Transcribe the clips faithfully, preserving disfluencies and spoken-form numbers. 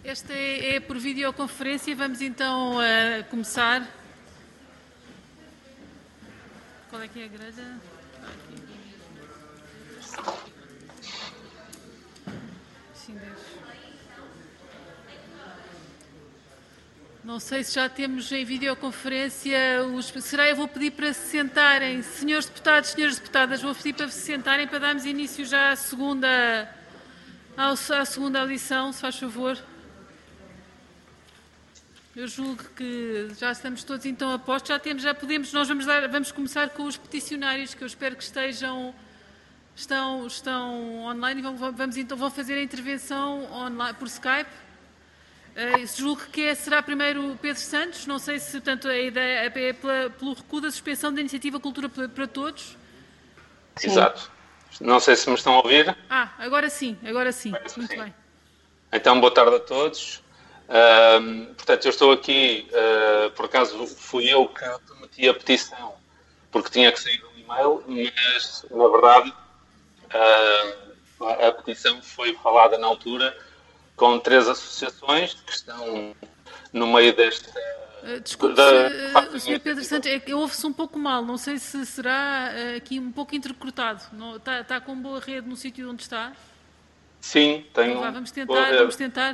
Esta é, é por videoconferência. Vamos então uh, começar. Qual é que é a grelha? Ah, aqui. Sim, Deus. Não sei se já temos em videoconferência os... Será eu vou pedir para se sentarem. Senhores deputados, senhoras deputadas, vou pedir para se sentarem para darmos início já à segunda, à segunda audição, se faz favor. Eu julgo que já estamos todos então a postos, já temos, já podemos, nós vamos, dar, vamos começar com os peticionários, que eu espero que estejam, estão, estão online e vamos, vamos então, vão fazer a intervenção online, por Skype. Uh, julgo que é, será primeiro o Pedro Santos, não sei se, portanto, a ideia é pela, pelo recuo da suspensão da iniciativa Cultura para, para Todos. Sim. Exato. Não sei se me estão a ouvir. Ah, agora sim, agora sim, Parece muito sim. bem. Então, boa tarde a todos. Uh, portanto, eu estou aqui, uh, por acaso fui eu que meti a petição, porque tinha que sair um e-mail, mas, na verdade, uh, a petição foi falada na altura com três associações que estão no meio desta... Uh, desculpe, da, uh, senhor Pedro Santos, é que ouve-se um pouco mal, não sei se será uh, aqui um pouco intercortado. Está, está com boa rede no sítio onde está? Sim, tenho... Então, vá, vamos tentar, vamos tentar.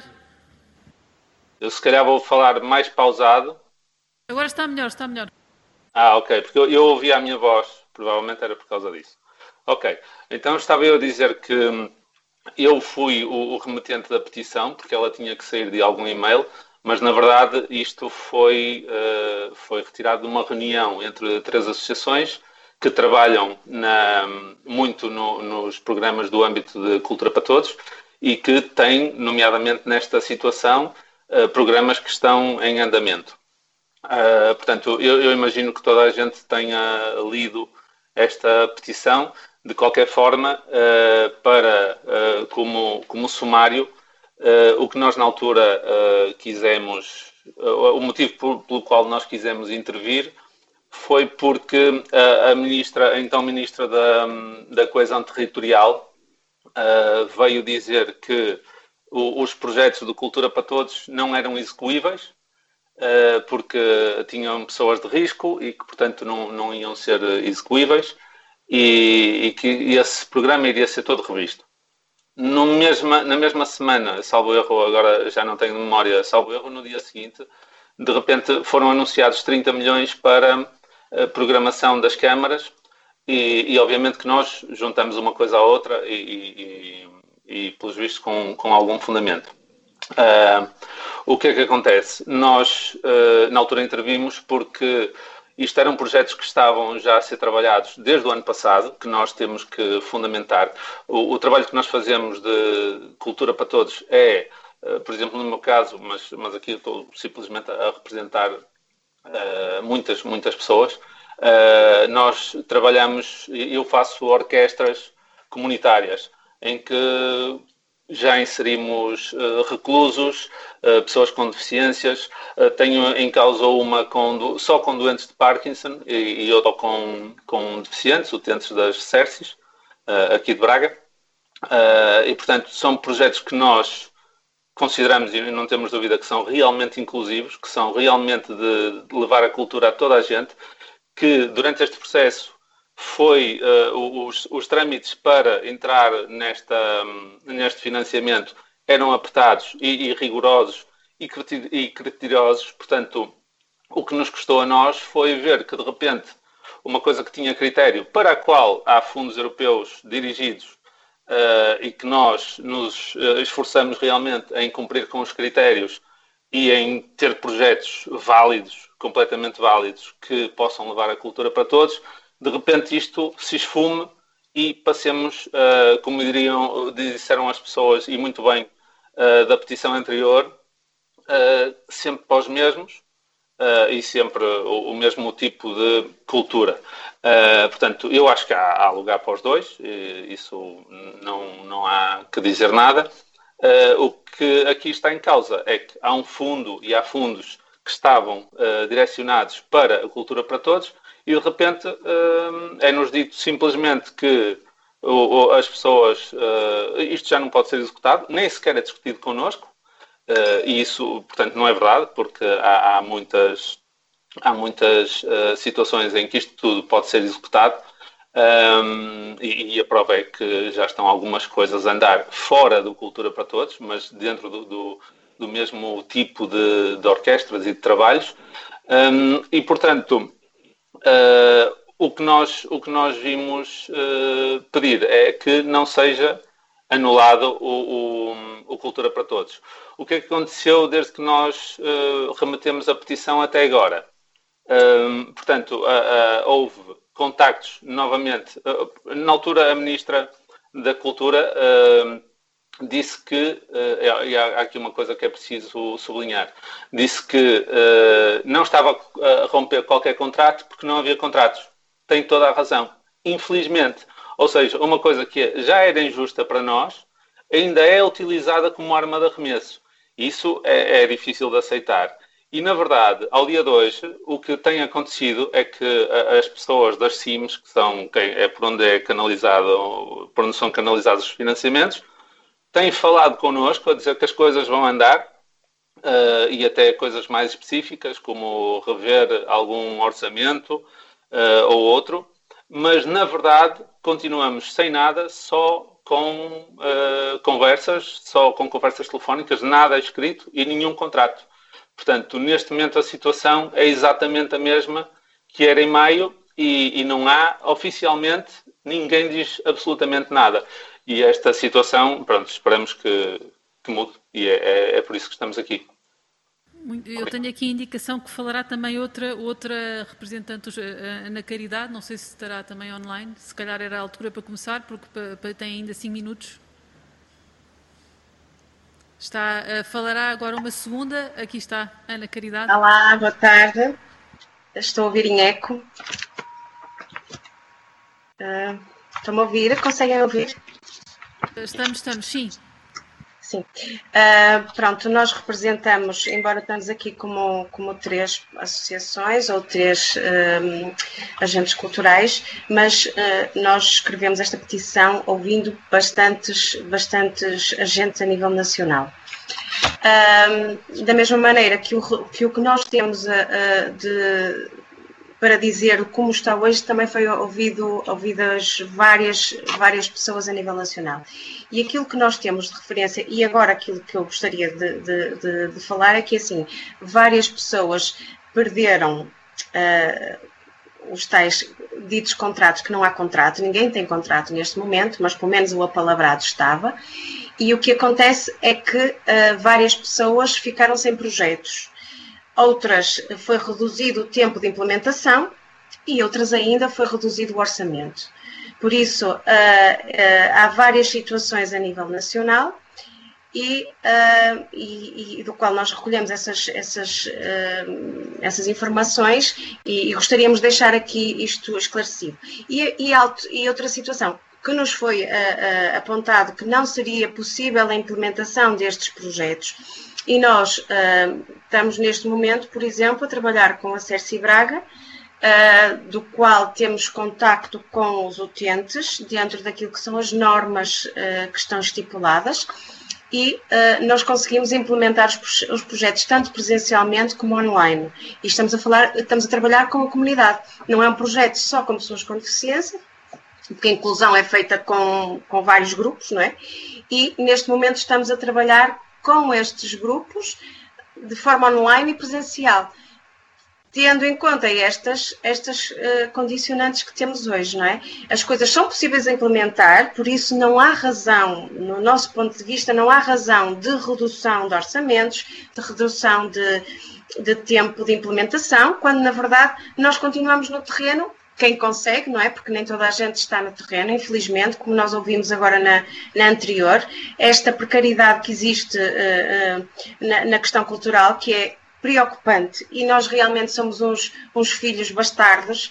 Eu se calhar vou falar mais pausado. Agora está melhor, está melhor. Ah, ok, porque eu, eu ouvi a minha voz, provavelmente era por causa disso. Ok, então estava eu a dizer que eu fui o, o remetente da petição, porque ela tinha que sair de algum e-mail, mas na verdade isto foi, uh, foi retirado de uma reunião entre três associações que trabalham na, muito no, nos programas do âmbito de Cultura para Todos e que têm, nomeadamente nesta situação, uh, programas que estão em andamento. Uh, portanto, eu, eu imagino que toda a gente tenha lido esta petição. De qualquer forma, uh, para, uh, como, como sumário, uh, o que nós na altura uh, quisemos, uh, o motivo por, pelo qual nós quisemos intervir foi porque a, a, ministra, a então Ministra da, da Coesão Territorial uh, veio dizer que o, os projetos de Cultura para Todos não eram execuíveis, uh, porque tinham pessoas de risco e que, portanto, não, não iam ser execuíveis. E, e que esse programa iria ser todo revisto. No mesma, na mesma semana, salvo erro, agora já não tenho memória, salvo erro, no dia seguinte, de repente foram anunciados trinta milhões para a programação das câmaras e, e obviamente que nós juntamos uma coisa à outra e, e, e pelos vistos, com, com algum fundamento. Uh, o que é que acontece? Nós, uh, na altura, intervimos porque isto eram projetos que estavam já a ser trabalhados desde o ano passado, que nós temos que fundamentar. O, o trabalho que nós fazemos de Cultura para Todos é, uh, por exemplo, no meu caso, mas, mas aqui eu estou simplesmente a representar uh, muitas, muitas pessoas. Uh, nós trabalhamos, eu faço orquestras comunitárias, em que já inserimos uh, reclusos, uh, pessoas com deficiências. Uh, tenho em causa uma com, só com doentes de Parkinson e, e outra com, com deficientes, utentes das S E R Cs, uh, aqui de Braga. Uh, e, portanto, são projetos que nós consideramos, e não temos dúvida, que são realmente inclusivos, que são realmente de, de levar a cultura a toda a gente, que durante este processo foi uh, os, os trâmites para entrar nesta, neste financiamento eram apertados e, e rigorosos e, e criteriosos. Portanto, o que nos custou a nós foi ver que, de repente, uma coisa que tinha critério, para a qual há fundos europeus dirigidos uh, e que nós nos esforçamos realmente em cumprir com os critérios e em ter projetos válidos, completamente válidos, que possam levar a cultura para todos, de repente isto se esfume e passemos, uh, como diriam, disseram as pessoas, e muito bem, uh, da petição anterior, uh, sempre para os mesmos uh, e sempre o, o mesmo tipo de cultura. Uh, portanto, eu acho que há, há lugar para os dois, e isso não, não há que dizer nada. Uh, o que aqui está em causa é que há um fundo e há fundos que estavam uh, direcionados para a cultura para todos, e de repente uh, é-nos dito simplesmente que uh, as pessoas, uh, isto já não pode ser executado, nem sequer é discutido connosco, Uh, e isso, portanto, não é verdade, porque há, há muitas, há muitas uh, situações em que isto tudo pode ser executado, um, e, e a prova é que já estão algumas coisas a andar fora do Cultura para Todos, mas dentro do, do, do mesmo tipo de, de orquestras e de trabalhos. Um, e, portanto, uh, o, que nós, o que nós vimos uh, pedir é que não seja anulado o, o, o Cultura para Todos. O que é que aconteceu desde que nós uh, remetemos a petição até agora? Uh, portanto, uh, uh, houve contactos novamente. Uh, na altura, a Ministra da Cultura uh, disse que, uh, e há aqui uma coisa que é preciso sublinhar, disse que uh, não estava a romper qualquer contrato porque não havia contratos. Tem toda a razão. Infelizmente. Ou seja, uma coisa que já era injusta para nós, ainda é utilizada como arma de arremesso. Isso é, é difícil de aceitar. E, na verdade, ao dia de hoje, o que tem acontecido é que as pessoas das C I Ms, que são quem, é por onde é canalizado, por onde são canalizados os financiamentos, têm falado connosco a dizer que as coisas vão andar, uh, e até coisas mais específicas, como rever algum orçamento uh, ou outro, mas, na verdade, continuamos sem nada, só com uh, conversas, só com conversas telefónicas, nada escrito e nenhum contrato. Portanto, neste momento a situação é exatamente a mesma que era em maio e, e não há, oficialmente, ninguém diz absolutamente nada. E esta situação, pronto, esperamos que, que mude e é, é, é por isso que estamos aqui. Eu tenho aqui a indicação que falará também outra, outra representante, a Ana Caridade, não sei se estará também online, se calhar era a altura para começar, porque tem ainda cinco minutos. Está, uh, falará agora uma segunda, aqui está, Ana Caridade. Olá, boa tarde, estou a ouvir em eco. Uh, Estão-me a ouvir? Conseguem ouvir? Estamos, estamos, sim. Sim. Uh, pronto, nós representamos, embora estamos aqui como, como três associações ou três um, agentes culturais, mas uh, nós escrevemos esta petição ouvindo bastantes, bastantes agentes a nível nacional. Uh, da mesma maneira que o que, o que nós temos uh, uh, de... para dizer como está hoje, também foi ouvido, ouvidas várias, várias pessoas a nível nacional. E aquilo que nós temos de referência, e agora aquilo que eu gostaria de, de, de, de falar, é que, assim, várias pessoas perderam uh, os tais ditos contratos, que não há contrato, ninguém tem contrato neste momento, mas pelo menos o apalavrado estava, e o que acontece é que uh, várias pessoas ficaram sem projetos. Outras foi reduzido o tempo de implementação e outras ainda foi reduzido o orçamento. Por isso, uh, uh, há várias situações a nível nacional e, uh, e, e do qual nós recolhemos essas, essas, uh, essas informações e, e gostaríamos de deixar aqui isto esclarecido. E, e, alto, e outra situação que nos foi uh, uh, apontado que não seria possível a implementação destes projetos. E nós uh, estamos neste momento, por exemplo, a trabalhar com a Cerci Braga, uh, do qual temos contacto com os utentes, dentro daquilo que são as normas uh, que estão estipuladas, e uh, nós conseguimos implementar os, os projetos tanto presencialmente como online. E estamos a, falar, estamos a trabalhar com a comunidade. Não é um projeto só com pessoas com deficiência, porque a inclusão é feita com, com vários grupos, não é? E neste momento estamos a trabalhar com estes grupos de forma online e presencial, tendo em conta estas, estas uh, condicionantes que temos hoje, não é? As coisas são possíveis de implementar, por isso não há razão, no nosso ponto de vista, não há razão de redução de orçamentos, de redução de, de tempo de implementação, quando na verdade nós continuamos no terreno. Quem consegue, não é? Porque nem toda a gente está no terreno, infelizmente, como nós ouvimos agora na, na anterior, esta precariedade que existe uh, uh, na, na questão cultural, que é preocupante, e nós realmente somos uns, uns filhos bastardos,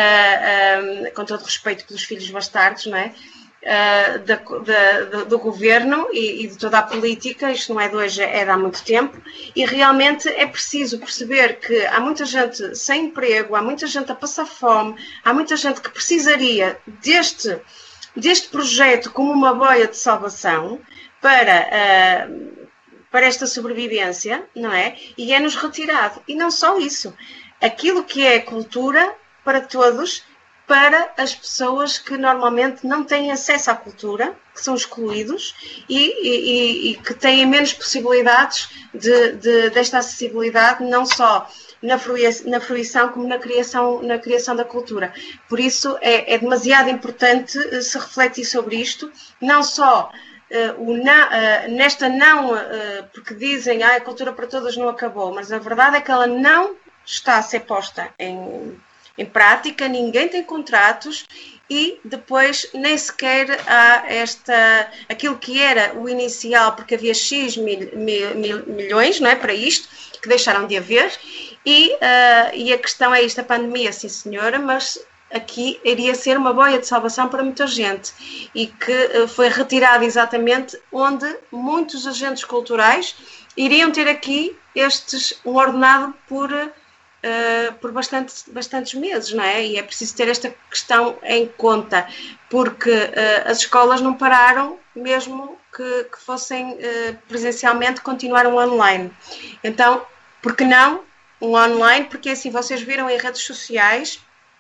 uh, uh, com todo respeito pelos filhos bastardos, não é? Uh, da, da, do, do governo e, e de toda a política, isto não é de hoje, é de há muito tempo, e realmente é preciso perceber que há muita gente sem emprego, há muita gente a passar fome, há muita gente que precisaria deste, deste projeto como uma boia de salvação para, uh, para esta sobrevivência, não é? E é-nos retirado. E não só isso. Aquilo que é cultura para todos, para as pessoas que normalmente não têm acesso à cultura, que são excluídos e, e, e que têm menos possibilidades de, de, desta acessibilidade, não só na fruição, na fruição como na criação, na criação da cultura. Por isso é, é demasiado importante se refletir sobre isto, não só uh, o na, uh, nesta não, uh, porque dizem que ah, a cultura para todos não acabou, mas a verdade é que ela não está a ser posta em, em prática, ninguém tem contratos e depois nem sequer há esta, aquilo que era o inicial, porque havia X mil, mil, mil, milhões, não é, para isto, que deixaram de haver, e, uh, e a questão é isto, a pandemia, sim senhora, mas aqui iria ser uma boia de salvação para muita gente e que uh, foi retirada exatamente onde muitos agentes culturais iriam ter aqui estes, um ordenado por... Uh, por bastante, bastantes meses, não é? E é preciso ter esta questão em conta, porque uh, as escolas não pararam, mesmo que, que fossem uh, presencialmente, continuaram online. Então, por que não um online? Porque assim, vocês viram em redes sociais,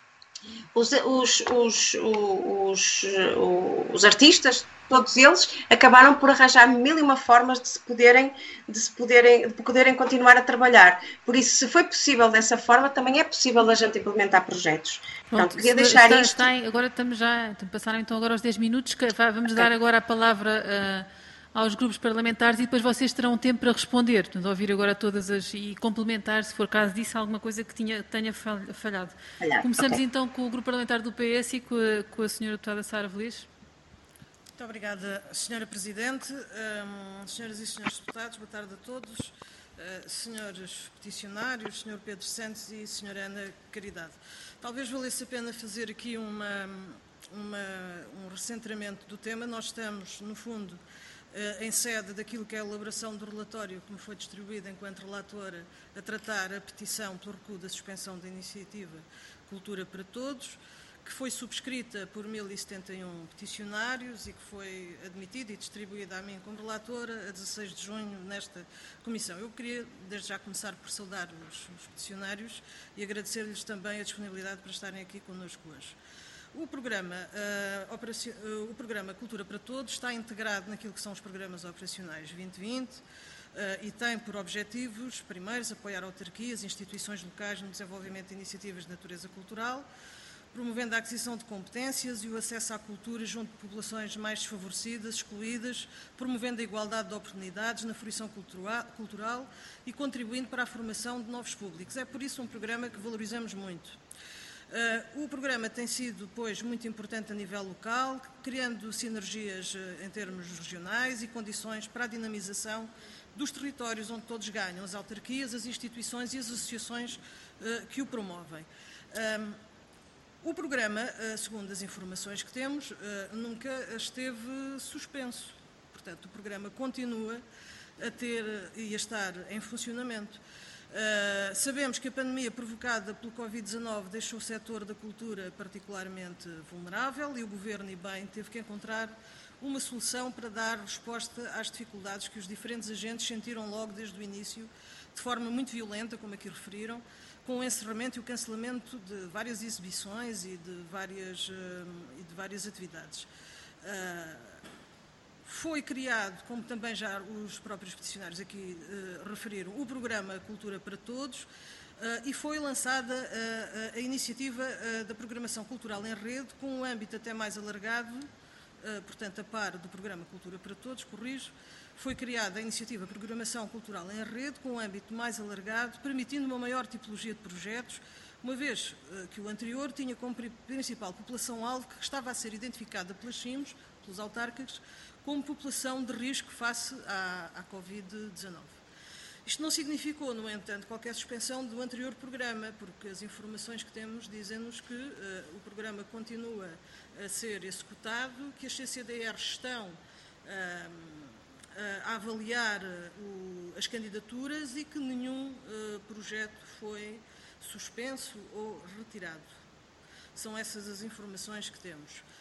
os, os, os, os, os artistas, todos eles, acabaram por arranjar mil e uma formas de se poderem, de se poderem, de poderem continuar a trabalhar. Por isso, se foi possível dessa forma, também é possível a gente implementar projetos. Pronto, Pronto, queria deixar está, isto... está em, agora estamos já, passaram então agora aos dez minutos, que vamos okay. dar agora a palavra uh, aos grupos parlamentares e depois vocês terão tempo para responder, portanto, ouvir agora todas as e complementar, se for caso disso, alguma coisa que tinha, tenha falhado. Falhado. Começamos okay. então com o grupo parlamentar do P S e com a, com a senhora deputada Sara Velez. Muito obrigada, senhora Presidente, um, senhoras e senhores deputados, boa tarde a todos, uh, senhores peticionários, senhor Pedro Santos e senhora Ana Caridade. Talvez valesse a pena fazer aqui uma, uma, um recentramento do tema. Nós estamos, no fundo, uh, em sede daquilo que é a elaboração do relatório que me foi distribuído enquanto relatora a tratar a petição pelo recuo da suspensão da iniciativa Cultura para Todos, que foi subscrita por mil e setenta e um peticionários e que foi admitida e distribuída a mim como relatora a dezasseis de junho nesta comissão. Eu queria, desde já, começar por saudar os, os peticionários e agradecer-lhes também a disponibilidade para estarem aqui connosco hoje. O programa, uh, operaci... uh, o programa Cultura para Todos está integrado naquilo que são os programas operacionais vinte vinte uh, e tem por objetivos, primeiros, apoiar autarquias e instituições locais no desenvolvimento de iniciativas de natureza cultural, promovendo a aquisição de competências e o acesso à cultura junto de populações mais desfavorecidas, excluídas, promovendo a igualdade de oportunidades na fruição cultural e contribuindo para a formação de novos públicos. É por isso um programa que valorizamos muito. Uh, o programa tem sido, pois, muito importante a nível local, criando sinergias uh, em termos regionais e condições para a dinamização dos territórios onde todos ganham, as autarquias, as instituições e as associações uh, que o promovem. Um, O programa, segundo as informações que temos, nunca esteve suspenso. Portanto, o programa continua a ter e a estar em funcionamento. Sabemos que a pandemia provocada pelo Covid dezanove deixou o setor da cultura particularmente vulnerável e o Governo, e bem, teve que encontrar uma solução para dar resposta às dificuldades que os diferentes agentes sentiram logo desde o início, de forma muito violenta, como aqui referiram, com o encerramento e o cancelamento de várias exibições e de várias, uh, e de várias atividades. Uh, foi criado, como também já os próprios peticionários aqui uh, referiram, o programa Cultura para Todos uh, e foi lançada uh, a iniciativa uh, da programação cultural em rede com um âmbito até mais alargado, uh, portanto, a par do programa Cultura para Todos, corrijo. Foi criada a iniciativa Programação Cultural em Rede, com um âmbito mais alargado, permitindo uma maior tipologia de projetos, uma vez uh, que o anterior tinha como principal população-alvo que estava a ser identificada pelas C I Ms, pelos autárquicos, como população de risco face à, à Covid dezanove. Isto não significou, no entanto, qualquer suspensão do anterior programa, porque as informações que temos dizem-nos que uh, o programa continua a ser executado, que as C C D Rs estão uh, a avaliar uh, as candidaturas e que nenhum uh, projeto foi suspenso ou retirado. São essas as informações que temos.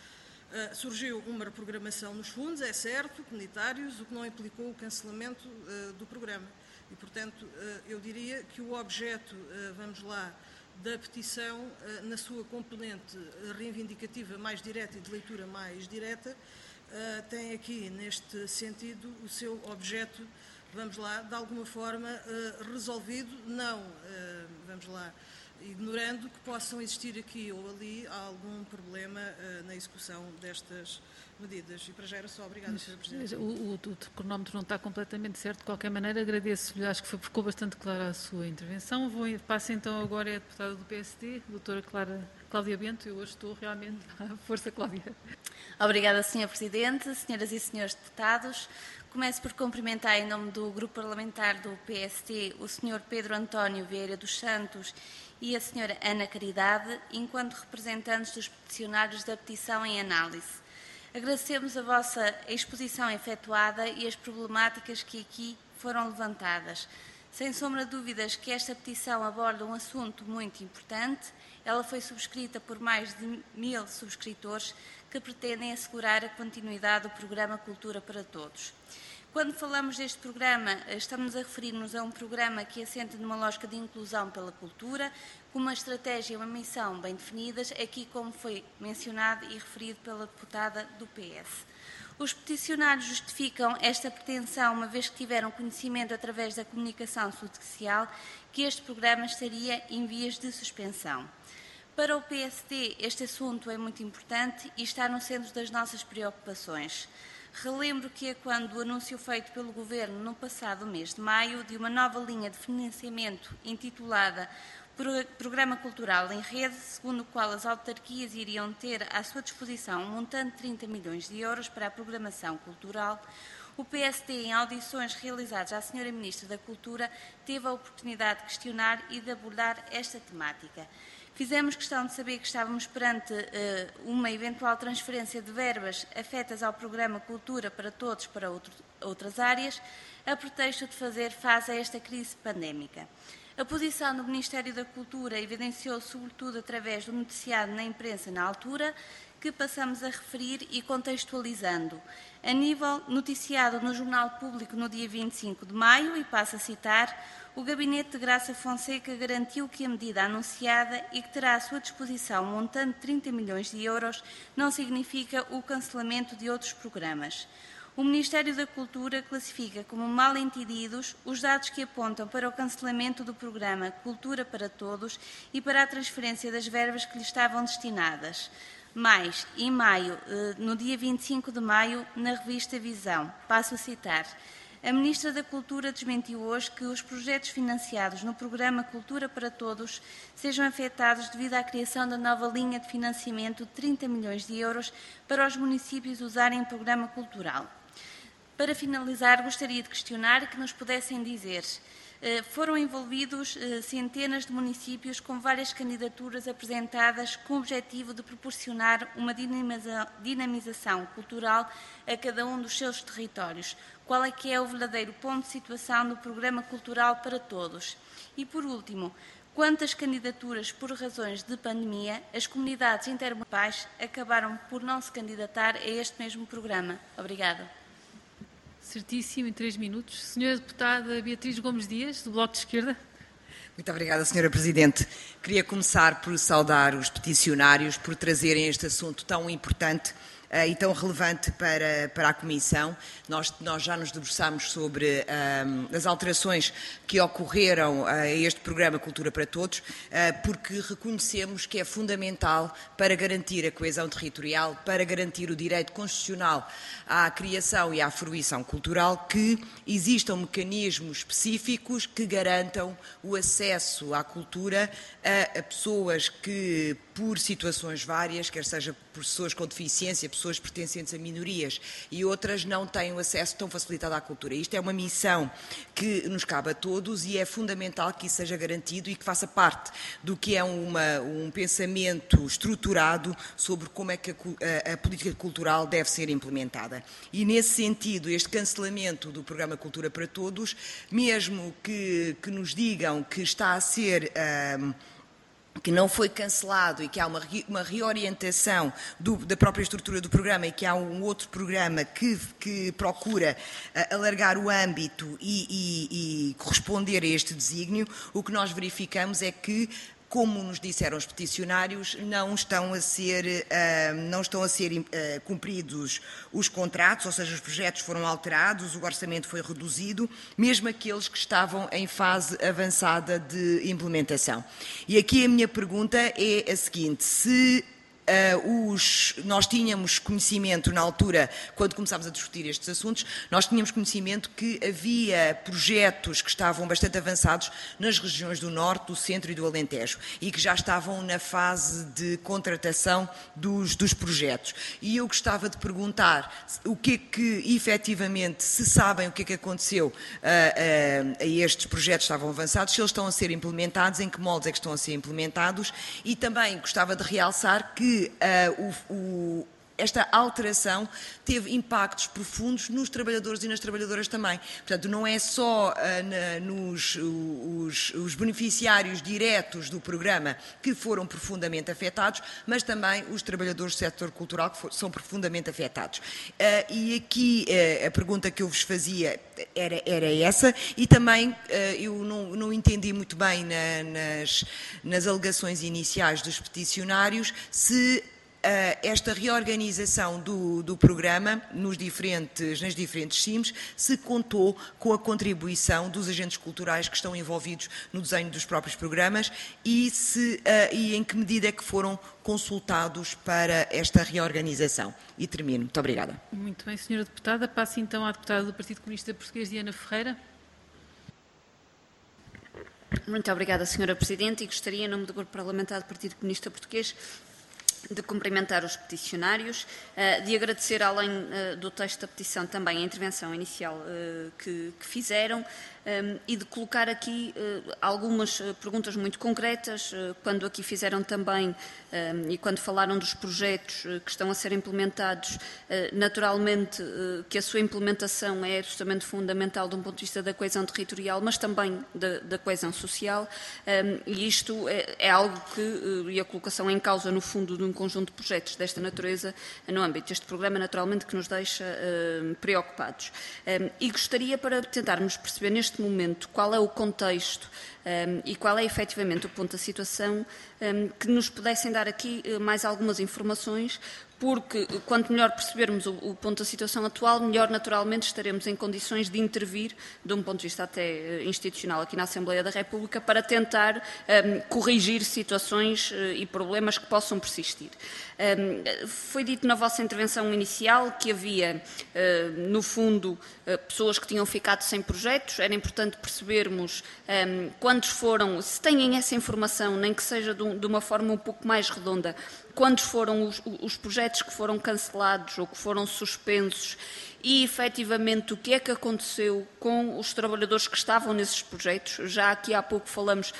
Uh, surgiu uma reprogramação nos fundos, é certo, comunitários, o que não implicou o cancelamento uh, do programa. E, portanto, uh, eu diria que o objeto, uh, vamos lá, da petição, uh, na sua componente reivindicativa mais direta e de leitura mais direta, uh, tem aqui, neste sentido, o seu objeto, vamos lá, de alguma forma uh, resolvido, não, uh, vamos lá, ignorando que possam existir aqui ou ali algum problema uh, na execução destas medidas. E para já era só. Obrigada, senhora Presidente. O, o, o cronómetro não está completamente certo. De qualquer maneira, agradeço-lhe. Acho que foi, ficou bastante clara a sua intervenção. Vou, passo então agora à deputada do P S D, a doutora Clara, Cláudia Bento. Eu hoje estou realmente à força, Cláudia. Obrigada, senhora Presidente, senhoras e senhores deputados. Começo por cumprimentar em nome do Grupo Parlamentar do P S D o senhor Pedro António Vieira dos Santos e a senhora Ana Caridade, enquanto representantes dos peticionários da petição em análise. Agradecemos a vossa exposição efetuada e as problemáticas que aqui foram levantadas. Sem sombra de dúvidas que esta petição aborda um assunto muito importante. Ela foi subscrita por mais de mil subscritores que pretendem assegurar a continuidade do programa Cultura para Todos. Quando falamos deste programa, estamos a referir-nos a um programa que assenta numa lógica de inclusão pela cultura, com uma estratégia e uma missão bem definidas, aqui como foi mencionado e referido pela deputada do P S. Os peticionários justificam esta pretensão, uma vez que tiveram conhecimento através da comunicação social que este programa estaria em vias de suspensão. Para o P S D, este assunto é muito importante e está no centro das nossas preocupações. Relembro que é quando o anúncio feito pelo Governo no passado mês de maio de uma nova linha de financiamento intitulada Programa Cultural em Rede, segundo o qual as autarquias iriam ter à sua disposição um montante de trinta milhões de euros para a programação cultural, o P S D, em audições realizadas à senhora Ministra da Cultura, teve a oportunidade de questionar e de abordar esta temática. Fizemos questão de saber que estávamos perante uh, uma eventual transferência de verbas afetas ao programa Cultura para Todos para outro, outras áreas, a pretexto de fazer face a esta crise pandémica. A posição do Ministério da Cultura evidenciou, sobretudo através do noticiado na imprensa na altura, que passamos a referir e contextualizando. A nível noticiado no Jornal Público no dia vinte e cinco de maio, e passo a citar, o Gabinete de Graça Fonseca garantiu que a medida anunciada e que terá à sua disposição um montante de trinta milhões de euros não significa o cancelamento de outros programas. O Ministério da Cultura classifica como mal entendidos os dados que apontam para o cancelamento do programa Cultura para Todos e para a transferência das verbas que lhe estavam destinadas. Mais, em maio, no dia vinte e cinco de maio, na revista Visão, passo a citar, a Ministra da Cultura desmentiu hoje que os projetos financiados no programa Cultura para Todos sejam afetados devido à criação da nova linha de financiamento de trinta milhões de euros para os municípios usarem o programa cultural. Para finalizar, gostaria de questionar que nos pudessem dizer, foram envolvidos centenas de municípios com várias candidaturas apresentadas com o objetivo de proporcionar uma dinamização cultural a cada um dos seus territórios. Qual é que é o verdadeiro ponto de situação do Programa Cultural para Todos? E, por último, quantas candidaturas por razões de pandemia as comunidades intermunicipais acabaram por não se candidatar a este mesmo programa? Obrigada. Certíssimo, em três minutos. Senhora Deputada Beatriz Gomes Dias, do Bloco de Esquerda. Muito obrigada, senhora Presidente. Queria começar por saudar os peticionários por trazerem este assunto tão importante uh, e tão relevante para, para a Comissão. Nós, nós já nos debruçámos sobre um, as alterações que ocorreram uh, a este programa Cultura para Todos, uh, porque reconhecemos que é fundamental para garantir a coesão territorial, para garantir o direito constitucional à criação e à fruição cultural, que existam mecanismos específicos que garantam o acesso à cultura a, a pessoas que, por situações várias, quer seja por pessoas com deficiência, pessoas pertencentes a minorias e outras, não têm o acesso tão facilitado à cultura. Isto é uma missão que nos cabe a todos e é fundamental que isso seja garantido e que faça parte do que é uma, um pensamento estruturado sobre como é que a, a, a política cultural deve ser implementada. E, nesse sentido, este cancelamento do programa Cultura para Todos, mesmo que, que nos digam que está a ser... Um, que não foi cancelado e que há uma, uma reorientação do, da própria estrutura do programa e que há um outro programa que, que procura uh, alargar o âmbito e, e, e corresponder a este desígnio, o que nós verificamos é que, como nos disseram os peticionários, não estão a ser, uh, não estão a ser uh, cumpridos os contratos, ou seja, os projetos foram alterados, o orçamento foi reduzido, mesmo aqueles que estavam em fase avançada de implementação. E aqui a minha pergunta é a seguinte: se Uh, os, nós tínhamos conhecimento na altura, quando começámos a discutir estes assuntos, nós tínhamos conhecimento que havia projetos que estavam bastante avançados nas regiões do Norte, do Centro e do Alentejo e que já estavam na fase de contratação dos, dos projetos. E eu gostava de perguntar o que é que, efetivamente, se sabem o que é que aconteceu uh, uh, a estes projetos que estavam avançados, se eles estão a ser implementados, em que moldes é que estão a ser implementados, e também gostava de realçar que Uh, o, o, esta alteração teve impactos profundos nos trabalhadores e nas trabalhadoras também. Portanto, não é só uh, na, nos os, os beneficiários diretos do programa que foram profundamente afetados, mas também os trabalhadores do setor cultural que for, são profundamente afetados. Uh, e aqui uh, a pergunta que eu vos fazia era, era essa, e também uh, eu não, não entendi muito bem na, nas, nas alegações iniciais dos peticionários se Uh, esta reorganização do, do programa nos diferentes, nas diferentes C I Ms se contou com a contribuição dos agentes culturais que estão envolvidos no desenho dos próprios programas e, se, uh, e em que medida é que foram consultados para esta reorganização. E termino. Muito obrigada. Muito bem, senhora Deputada. Passo então à Deputada do Partido Comunista Português, Diana Ferreira. Muito obrigada, senhora Presidente, e gostaria, em nome do Grupo Parlamentar do Partido Comunista Português, de cumprimentar os peticionários, de agradecer, além do texto da petição, também a intervenção inicial que, que fizeram e de colocar aqui algumas perguntas muito concretas, quando aqui fizeram também e quando falaram dos projetos que estão a ser implementados, naturalmente que a sua implementação é absolutamente fundamental de um ponto de vista da coesão territorial, mas também da, da coesão social, e isto é, é algo que, e a colocação em causa, no fundo, de um conjunto de projetos desta natureza no âmbito deste programa, naturalmente, que nos deixa uh, preocupados. Um, e gostaria, para tentarmos perceber neste momento qual é o contexto um, e qual é efetivamente o ponto da situação, um, que nos pudessem dar aqui uh, mais algumas informações, porque quanto melhor percebermos o, o ponto da situação atual, melhor naturalmente estaremos em condições de intervir, de um ponto de vista até institucional aqui na Assembleia da República, para tentar um, corrigir situações uh, e problemas que possam persistir. Um, foi dito na vossa intervenção inicial que havia, uh, no fundo, uh, pessoas que tinham ficado sem projetos. Era importante percebermos um, quantos foram, se têm essa informação, nem que seja de, um, de uma forma um pouco mais redonda, quantos foram os, os projetos que foram cancelados ou que foram suspensos e, efetivamente, o que é que aconteceu com os trabalhadores que estavam nesses projetos. Já aqui há pouco falamos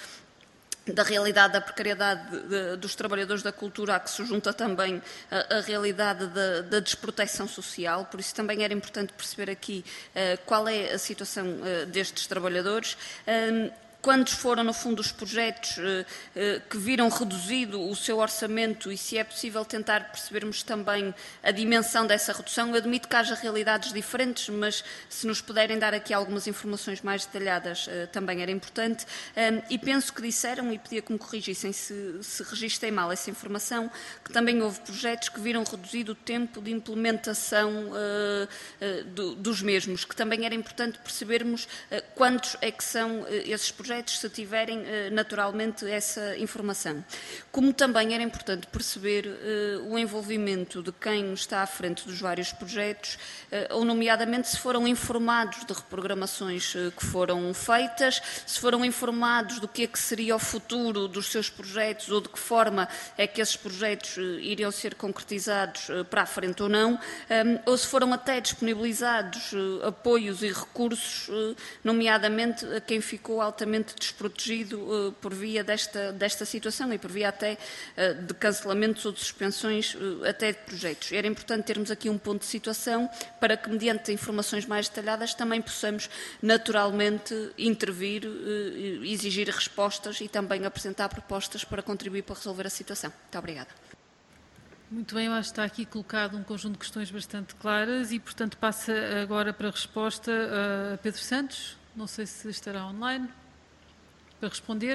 da realidade da precariedade de, de, dos trabalhadores da cultura, a que se junta também a, a realidade da, da desproteção social, por isso também era importante perceber aqui uh, qual é a situação uh, destes trabalhadores. Um, Quantos foram, no fundo, os projetos eh, eh, que viram reduzido o seu orçamento e se é possível tentar percebermos também a dimensão dessa redução? Eu admito que haja realidades diferentes, mas se nos puderem dar aqui algumas informações mais detalhadas eh, também era importante. Um, e penso que disseram, e pedia que me corrigissem se, se registrei mal essa informação, que também houve projetos que viram reduzido o tempo de implementação uh, uh, do, dos mesmos, que também era importante percebermos uh, quantos é que são uh, esses projetos, se tiverem naturalmente essa informação. Como também era importante perceber uh, o envolvimento de quem está à frente dos vários projetos, uh, ou nomeadamente se foram informados de reprogramações uh, que foram feitas, se foram informados do que é que seria o futuro dos seus projetos ou de que forma é que esses projetos uh, iriam ser concretizados uh, para a frente ou não, um, ou se foram até disponibilizados uh, apoios e recursos, uh, nomeadamente a quem ficou altamente completamente desprotegido uh, por via desta, desta situação e por via até uh, de cancelamentos ou de suspensões uh, até de projetos. Era importante termos aqui um ponto de situação para que, mediante informações mais detalhadas, também possamos naturalmente intervir, uh, exigir respostas e também apresentar propostas para contribuir para resolver a situação. Muito obrigada. Muito bem, eu acho que está aqui colocado um conjunto de questões bastante claras e, portanto, passa agora para a resposta a Pedro Santos. Não sei se estará online para responder.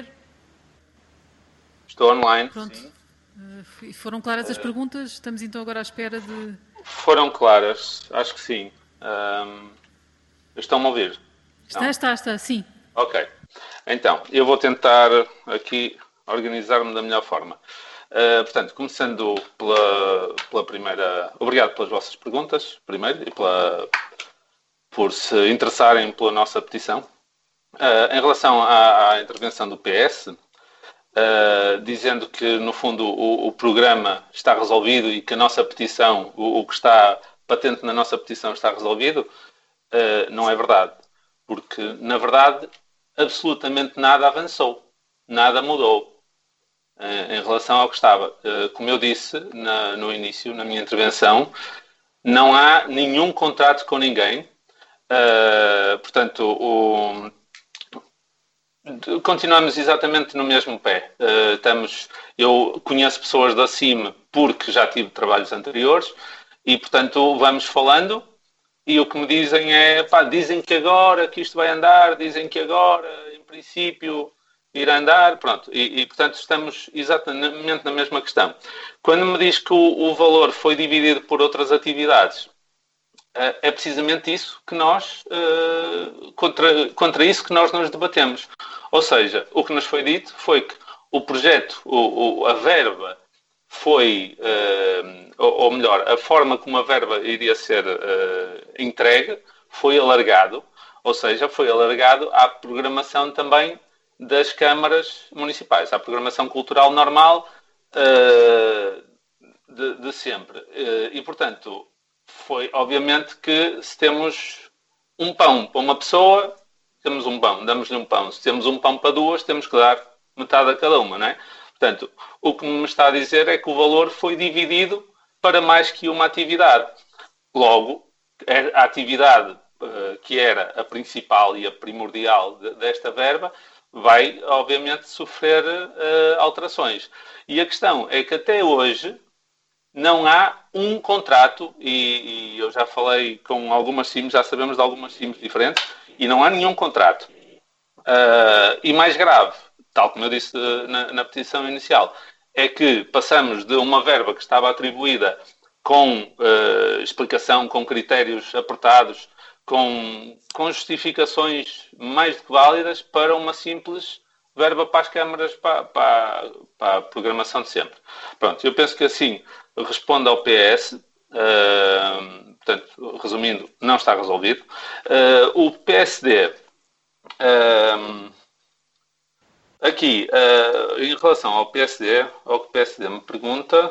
Estou online. Pronto. Uh, foram claras as perguntas? Estamos então agora à espera de... Foram claras, acho que sim. Um, estão-me a ouvir? Está, Não? está, está, sim. Ok. Então, eu vou tentar aqui organizar-me da melhor forma. Uh, portanto, começando pela, pela primeira... Obrigado pelas vossas perguntas, primeiro, e pela, por se interessarem pela nossa petição. Uh, em relação à, à intervenção do P S, uh, dizendo que, no fundo, o, o programa está resolvido e que a nossa petição, o, o que está patente na nossa petição está resolvido, uh, não é verdade. Porque, na verdade, absolutamente nada avançou, nada mudou. Em relação ao que estava. Como eu disse na, no início, na minha intervenção, não há nenhum contrato com ninguém. Uh, portanto, o, continuamos exatamente no mesmo pé. Uh, estamos, eu conheço pessoas da C I M porque já tive trabalhos anteriores e, portanto, vamos falando e o que me dizem é, pá, dizem que agora que isto vai andar, dizem que agora, em princípio... ir andar, pronto, e, e portanto estamos exatamente na mesma questão. Quando me diz que o, o valor foi dividido por outras atividades, uh, é precisamente isso que nós, uh, contra, contra isso que nós nos debatemos. Ou seja, o que nos foi dito foi que o projeto, o, o, a verba foi, uh, ou, ou melhor, a forma como a verba iria ser uh, entregue foi alargado, ou seja, foi alargado à programação também das câmaras municipais, à programação cultural normal uh, de, de sempre. Uh, e, portanto, foi obviamente que se temos um pão para uma pessoa, temos um pão, damos-lhe um pão. Se temos um pão para duas, temos que dar metade a cada uma, não é? Portanto, o que me está a dizer é que o valor foi dividido para mais que uma atividade. Logo, a atividade uh, que era a principal e a primordial de, desta verba vai, obviamente, sofrer uh, alterações. E a questão é que até hoje não há um contrato, e, e eu já falei com algumas C I Ms, já sabemos de algumas C I Ms diferentes, e não há nenhum contrato. Uh, e mais grave, tal como eu disse na, na petição inicial, é que passamos de uma verba que estava atribuída com uh, explicação, com critérios apertados, Com, com justificações mais do que válidas para uma simples verba para as câmaras, para, para, para a programação de sempre. Pronto, eu penso que assim responde ao P S, uh, portanto, resumindo, não está resolvido. Uh, o P S D, uh, aqui, uh, em relação ao P S D, ao que o P S D me pergunta...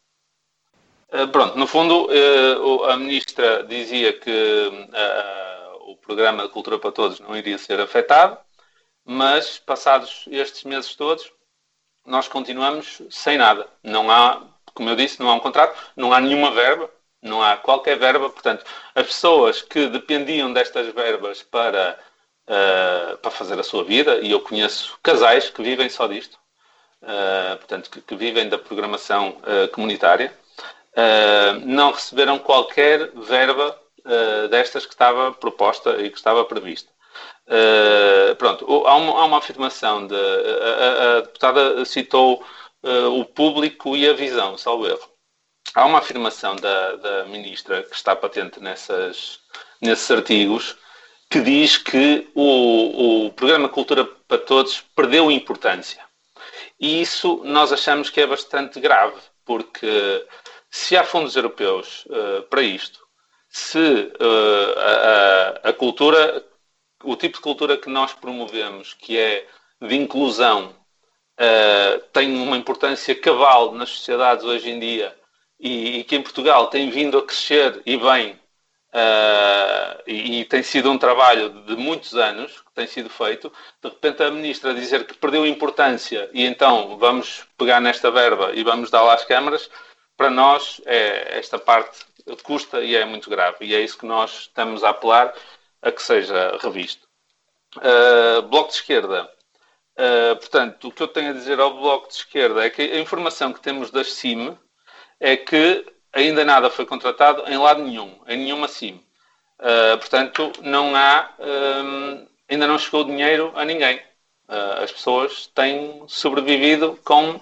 Uh, pronto, no fundo, uh, a Ministra dizia que uh, o programa de Cultura para Todos não iria ser afetado, mas, passados estes meses todos, nós continuamos sem nada. Não há, como eu disse, não há um contrato, não há nenhuma verba, não há qualquer verba. Portanto, as pessoas que dependiam destas verbas para, uh, para fazer a sua vida, e eu conheço casais que vivem só disto, uh, portanto, que, que vivem da programação uh, comunitária, Uh, não receberam qualquer verba uh, destas que estava proposta e que estava prevista. Uh, pronto, há uma, há uma afirmação, de, a, a deputada citou uh, o público e a visão, salvo erro. Há uma afirmação da, da Ministra que está patente nessas, nesses artigos que diz que o, o programa Cultura para Todos perdeu importância. E isso nós achamos que é bastante grave, porque se há fundos europeus uh, para isto, se uh, a, a cultura, o tipo de cultura que nós promovemos, que é de inclusão, uh, tem uma importância cabal nas sociedades hoje em dia e, e que em Portugal tem vindo a crescer e bem uh, e, e tem sido um trabalho de muitos anos que tem sido feito, de repente a Ministra dizer que perdeu importância e então vamos pegar nesta verba e vamos dá-la às câmaras, para nós é, esta parte custa e é muito grave. E é isso que nós estamos a apelar a que seja revisto. Uh, Bloco de Esquerda. Uh, portanto, o que eu tenho a dizer ao Bloco de Esquerda é que a informação que temos das C I M é que ainda nada foi contratado em lado nenhum, em nenhuma C I M. Uh, portanto, não há, um, ainda não chegou dinheiro a ninguém. Uh, as pessoas têm sobrevivido com,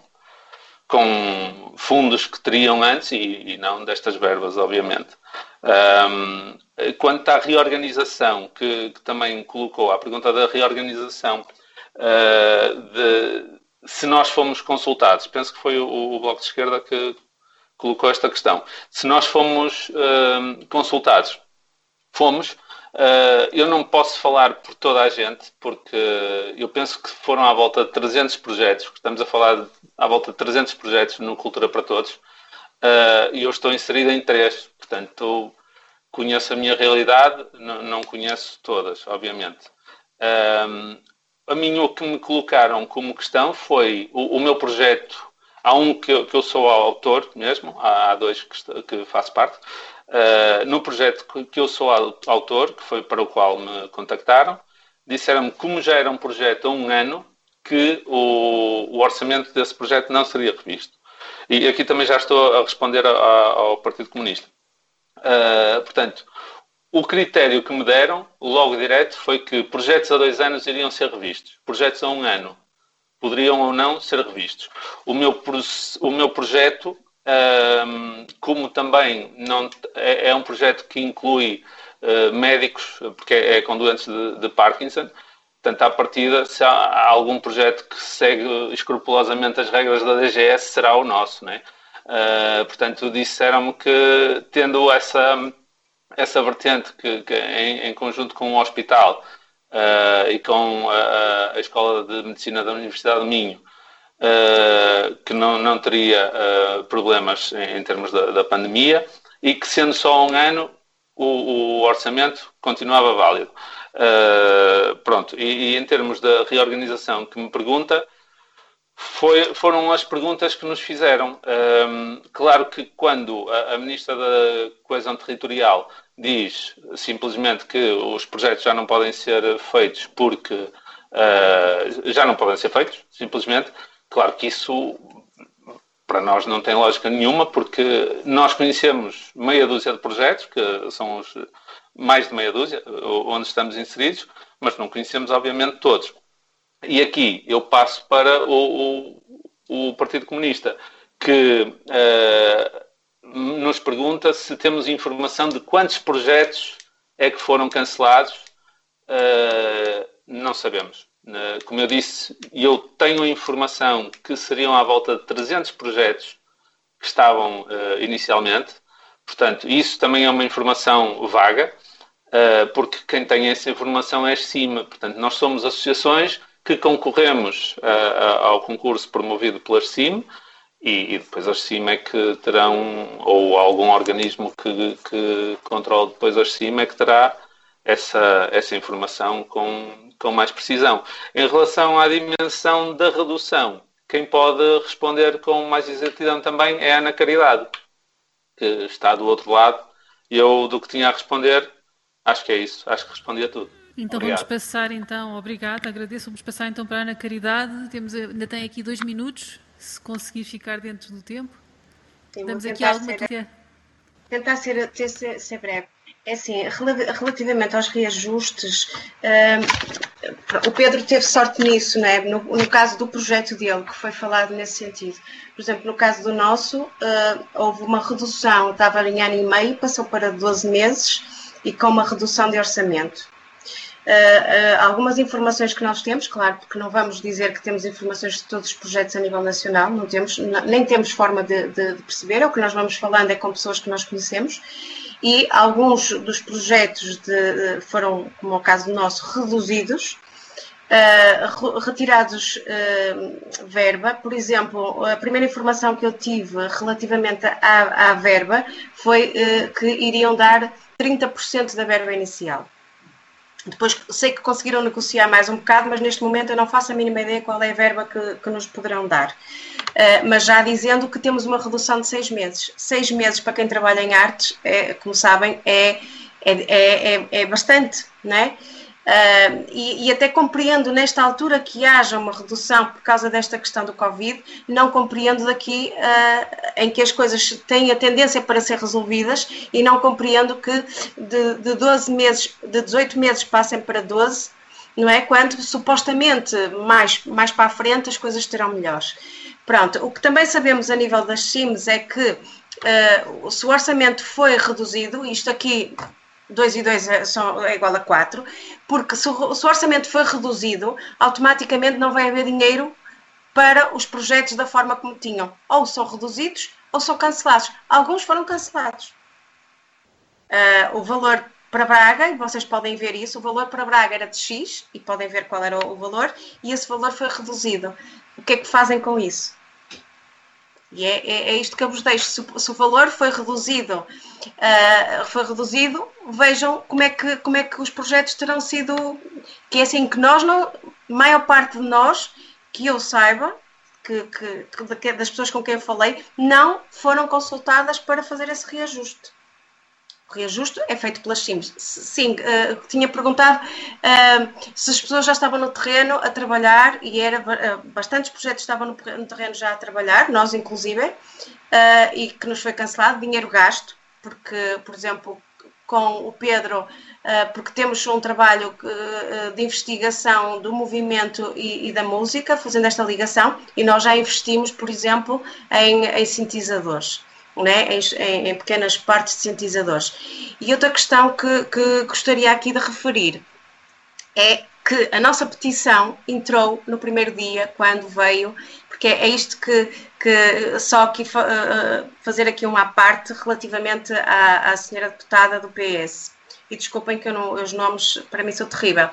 com fundos que teriam antes e, e não destas verbas, obviamente. Um, quanto à reorganização, que, que também colocou, a pergunta da reorganização, uh, de, se nós fomos consultados, penso que foi o, o Bloco de Esquerda que colocou esta questão. Se nós fomos uh, consultados, fomos. Uh, eu não posso falar por toda a gente, porque eu penso que foram à volta de trezentos projetos, estamos a falar de, à volta de trezentos projetos no Cultura para Todos, uh, e eu estou inserido em três, portanto conheço a minha realidade, não, não conheço todas, obviamente. Uh, a mim o que me colocaram como questão foi o, o meu projeto. Há um que eu, que eu sou autor mesmo, há, há dois que, que faço parte. Uh, no projeto que, que eu sou autor, que foi para o qual me contactaram, disseram-me, como já era um projeto há um ano, que o, o orçamento desse projeto não seria revisto. E aqui também já estou a responder a, a, ao Partido Comunista. Uh, portanto, o critério que me deram, logo direto, foi que projetos a dois anos iriam ser revistos. Projetos a um ano poderiam ou não ser revistos. O meu, o meu projeto, um, como também não, é, é um projeto que inclui uh, médicos, porque é, é com doentes de, de Parkinson, portanto, à partida, se há, há algum projeto que segue escrupulosamente as regras da D G S, será o nosso, não é? Uh, portanto, disseram-me que, tendo essa, essa vertente, que, que em, em conjunto com o hospital, Uh, e com a, a Escola de Medicina da Universidade do Minho, uh, que não, não teria uh, problemas em, em termos da, da pandemia, e que, sendo só um ano, o, o orçamento continuava válido. Uh, pronto, e, e em termos da reorganização que me pergunta, foi, foram as perguntas que nos fizeram. Um, claro que quando a, a Ministra da Coesão Territorial diz simplesmente que os projetos já não podem ser feitos porque uh, já não podem ser feitos, simplesmente, claro que isso para nós não tem lógica nenhuma, porque nós conhecemos meia dúzia de projetos, que são os mais de meia dúzia, onde estamos inseridos, mas não conhecemos obviamente todos. E aqui eu passo para o, o, o Partido Comunista, que uh, nos pergunta se temos informação de quantos projetos é que foram cancelados. Uh, não sabemos. Uh, como eu disse, eu tenho a informação que seriam à volta de trezentos projetos que estavam uh, inicialmente. Portanto, isso também é uma informação vaga, uh, porque quem tem essa informação é a C I M. Portanto, nós somos associações que concorremos uh, ao concurso promovido pelas C I M, e, e depois as C I M é que terão, ou algum organismo que, que controle depois as C I M é que terá essa, essa informação com, com mais precisão. Em relação à dimensão da redução, quem pode responder com mais exatidão também é a Ana Caridade, que está do outro lado. E eu, do que tinha a responder, acho que é isso. Acho que respondi a tudo. Então Obrigado. Vamos passar, então, obrigado, agradeço, vamos passar então para a Ana Caridade. Temos, ainda tem aqui dois minutos, se conseguir ficar dentro do tempo. Sim, Damos aqui alguma... Ser, tentar ser, ser, ser breve. É assim, relativamente aos reajustes, uh, o Pedro teve sorte nisso, né? no, no caso do projeto dele, que foi falado nesse sentido. Por exemplo, no caso do nosso, uh, houve uma redução, estava em ano e meio, passou para doze meses e com uma redução de orçamento. Uh, uh, algumas informações que nós temos, claro, porque não vamos dizer que temos informações de todos os projetos a nível nacional, não temos, nem temos forma de, de, de perceber, o que nós vamos falando é com pessoas que nós conhecemos, e alguns dos projetos de, foram, como é o caso do nosso, reduzidos, uh, retirados uh, verba. Por exemplo, a primeira informação que eu tive relativamente à, à verba foi uh, que iriam dar trinta por cento da verba inicial. Depois sei que conseguiram negociar mais um bocado, mas neste momento eu não faço a mínima ideia qual é a verba que, que nos poderão dar. Uh, mas já dizendo que temos uma redução de seis meses. Seis meses para quem trabalha em artes, é, como sabem, é, é, é, é bastante, não é? Uh, e, e até compreendo nesta altura que haja uma redução por causa desta questão do Covid, não compreendo daqui uh, em que as coisas têm a tendência para ser resolvidas e não compreendo que de, de doze meses, de dezoito meses passem para doze, não é? Quando supostamente mais, mais para a frente as coisas terão melhores. Pronto, o que também sabemos a nível das C I Ms é que uh, se o orçamento foi reduzido, isto aqui dois e dois é, são, é igual a quatro, porque se o, se o orçamento foi reduzido, automaticamente não vai haver dinheiro para os projetos da forma como tinham. Ou são reduzidos ou são cancelados. Alguns foram cancelados. Uh, o valor para Braga, e vocês podem ver isso, o valor para Braga era de X, e podem ver qual era o valor, e esse valor foi reduzido. O que é que fazem com isso? E é, é, é isto que eu vos deixo. Se, se o valor foi reduzido, uh, foi reduzido, vejam como é, que, como é que os projetos terão sido, que é assim que nós, não, maior parte de nós, que eu saiba, que, que, que das pessoas com quem eu falei, não foram consultadas para fazer esse reajuste. O reajuste é feito pelas C I Ms. Sim, uh, tinha perguntado uh, se as pessoas já estavam no terreno a trabalhar, e era, uh, bastantes projetos estavam no, no terreno já a trabalhar, nós inclusive, uh, e que nos foi cancelado, dinheiro gasto, porque, por exemplo, com o Pedro, uh, porque temos um trabalho uh, de investigação do movimento e, e da música, fazendo esta ligação, e nós já investimos, por exemplo, em, em sintetizadores. Né, em, em pequenas partes de sintetizadores. E outra questão que, que gostaria aqui de referir é que a nossa petição entrou no primeiro dia, quando veio, porque é isto que, que só aqui uh, fazer aqui uma à parte relativamente à, à senhora deputada do P S. E desculpem que eu não, os nomes para mim são terríveis.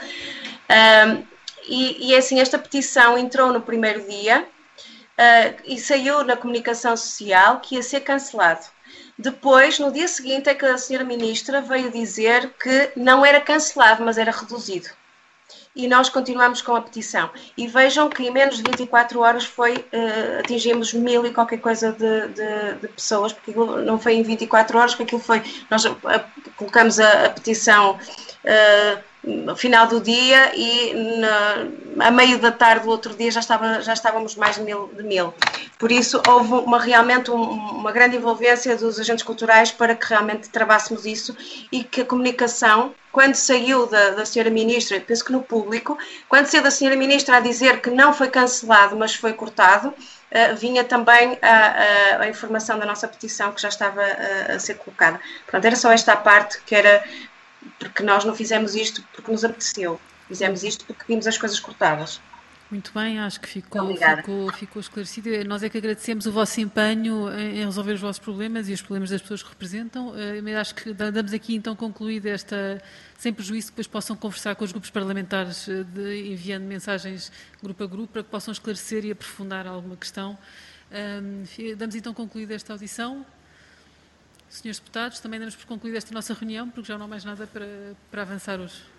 Um, e, e assim, esta petição entrou no primeiro dia, Uh, e saiu na comunicação social que ia ser cancelado. Depois, no dia seguinte, é que a senhora Ministra veio dizer que não era cancelado, mas era reduzido. E nós continuamos com a petição. E vejam que em menos de vinte e quatro horas foi, uh, atingimos mil e qualquer coisa de, de, de pessoas, porque não foi em vinte e quatro horas, porque aquilo foi, nós uh, colocamos a, a petição uh, no final do dia e na, a meio da tarde do outro dia já, estava, já estávamos mais de mil, de mil. Por isso houve uma, realmente um, uma grande envolvência dos agentes culturais para que realmente trabalhássemos isso, e que a comunicação, quando saiu da, da senhora Ministra, penso que no público, quando saiu da senhora Ministra a dizer que não foi cancelado, mas foi cortado, uh, vinha também a, a, a informação da nossa petição que já estava a, a ser colocada. Portanto, era só esta parte que era, porque nós não fizemos isto porque nos apeteceu, fizemos isto porque vimos as coisas cortadas. Muito bem, acho que ficou, ficou, ficou esclarecido. Nós é que agradecemos o vosso empenho em resolver os vossos problemas e os problemas das pessoas que representam. Mas acho que damos aqui então concluída esta, sem prejuízo, que depois possam conversar com os grupos parlamentares, de, enviando mensagens grupo a grupo, para que possam esclarecer e aprofundar alguma questão. Um, damos então concluída esta audição. Senhores deputados, também damos por concluída esta nossa reunião, porque já não há mais nada para, para avançar hoje.